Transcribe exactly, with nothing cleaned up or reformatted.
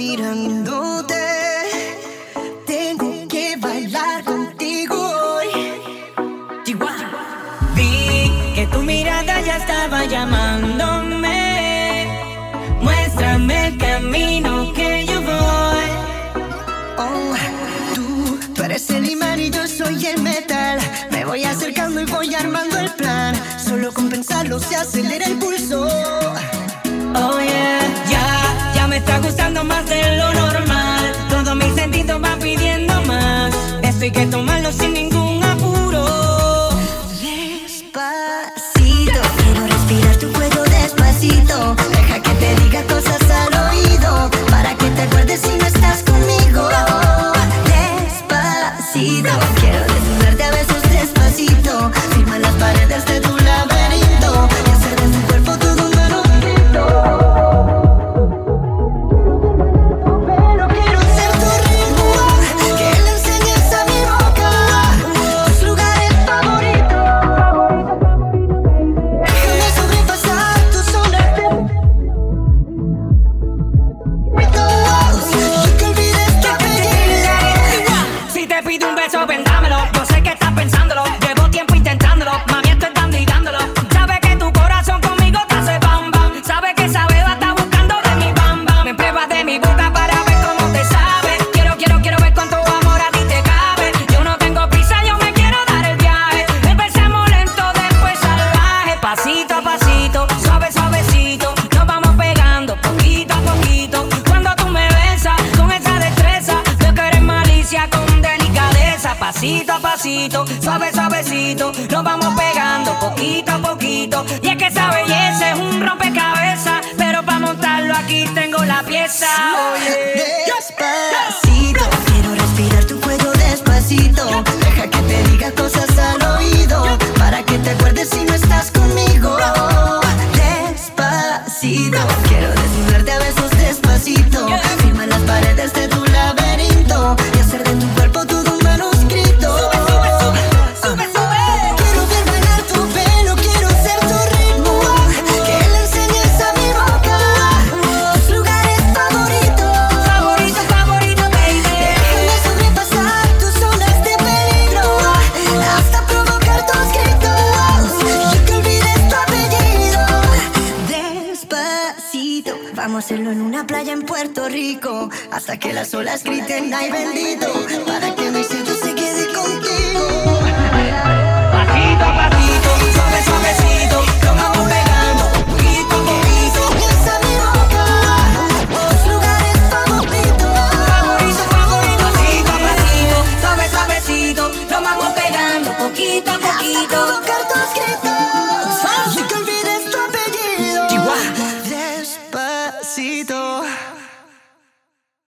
mirándote. Tengo que bailar contigo hoy. Chihuahua. Vi que tu mirada ya estaba llamándome. Muéstrame el camino que yo voy. Oh, tú, tú eres el imán y yo soy el metal. Me voy acercando y voy armando el plan. Solo con pensarlo se acelera el pulso. Oh yeah, ya, ya me está gustando más de lo normal. Todos mis sentidos van pidiendo más. Esto hay que tomarlo sin ningún apuro. Despacito, quiero respirar tu cuello despacito. Deja que te diga cosas al oído, para que te acuerdes si no estás conmigo. Despacito, quiero desnudarte a besos despacito. Firma las paredes de tu laberinto y hacer de tu cuerpo todo un manuscrito. Pero quiero ser tu ritmo, que le enseñes a mi boca tus lugares favoritos. Déjame sobrepasar tus zonas de y que olvides tu apellido. Si te pido un beso, ven, dámelo. Yo sé que estás pensándolo. Llevo tiempo intentándolo. Mami, estoy dando y dándolo. Sabes que tu corazón conmigo te hace bam bam. Sabes que esa beba está buscando de mi bam bam. Me pruebas de mi boca para ver cómo te sabe. Quiero, quiero, quiero ver cuánto amor a ti te cabe. Yo no tengo prisa, yo me quiero dar el viaje. Empecemos lento, después salvaje. Pasito a pasito, suave, suavecito. Nos vamos pegando poquito a poquito. Cuando tú me besas con esa destreza, yo que eres malicia con delicadeza. Pasito a pasito, suave, suavecito. Nos vamos pegando poquito a poquito. Y es que esa belleza es un rompecabezas, pero para montarlo aquí tengo la pieza. Oye, Despacito, quiero respirar tu cuello despacito. Deja que te diga cosas al oído, para que te acuerdes si no estás conmigo. Despacito, quiero desnudarte a besos despacito. Firma las paredes de tu laberinto y hacer de tu cuerpo todo un manuscrito. sube, sube. Quiero ver bailar tu pelo, quiero ser tu ritmo, que le enseñes a mi boca tus lugares favoritos. Favorito, favorito, baby. Déjame sobrepasar tus zonas de peligro, hasta provocar tus gritos y que olvides tu apellido. Despacito, vamos a hacerlo en una playa en Puerto Rico, hasta que las olas griten ay bendito, para que mi sello se quede contigo. Pasito a pasito.